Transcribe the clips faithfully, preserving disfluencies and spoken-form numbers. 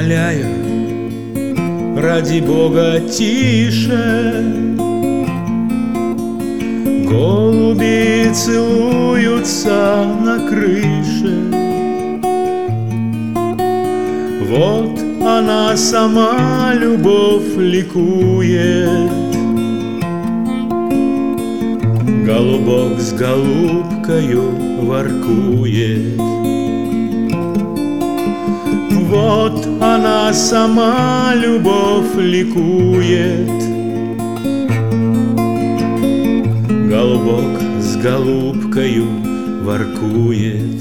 Умоляю, ради Бога, тише. Голуби целуются на крыше. Вот она сама, любовь, ликует. Голубок с голубкою воркует. Вот она сама, любовь, ликует. Голубок с голубкою воркует.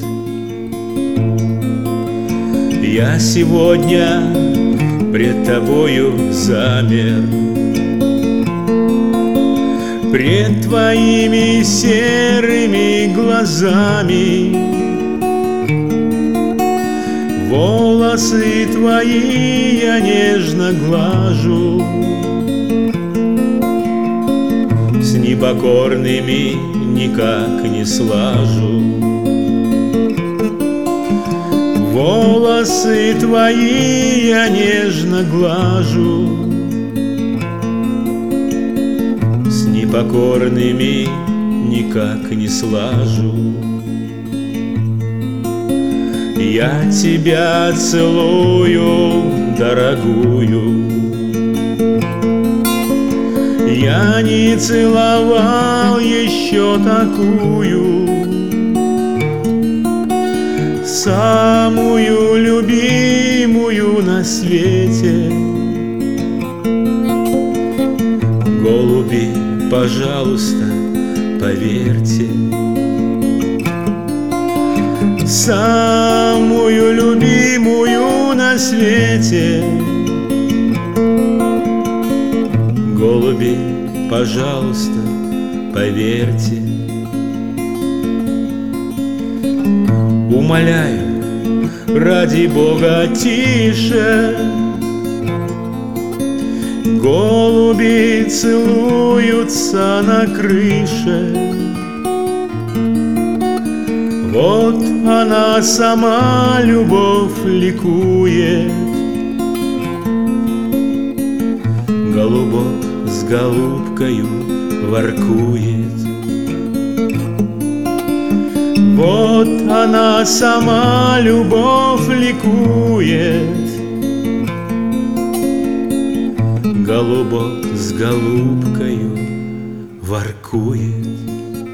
Я сегодня пред тобою замер, пред твоими серыми глазами. Волосы твои я нежно глажу, с непокорными никак не слажу. Волосы твои я нежно глажу, с непокорными никак не слажу. Я тебя целую, дорогую. Я не целовал еще такую, самую любимую на свете. Голуби, пожалуйста, поверьте, самую любимую на свете. Голуби, пожалуйста, поверьте. Умоляю, ради Бога, тише. Голуби целуются на крыше. Вот она сама, любовь, ликует. Голубок с голубкою воркует. Вот она сама, любовь, ликует. Голубок с голубкою воркует.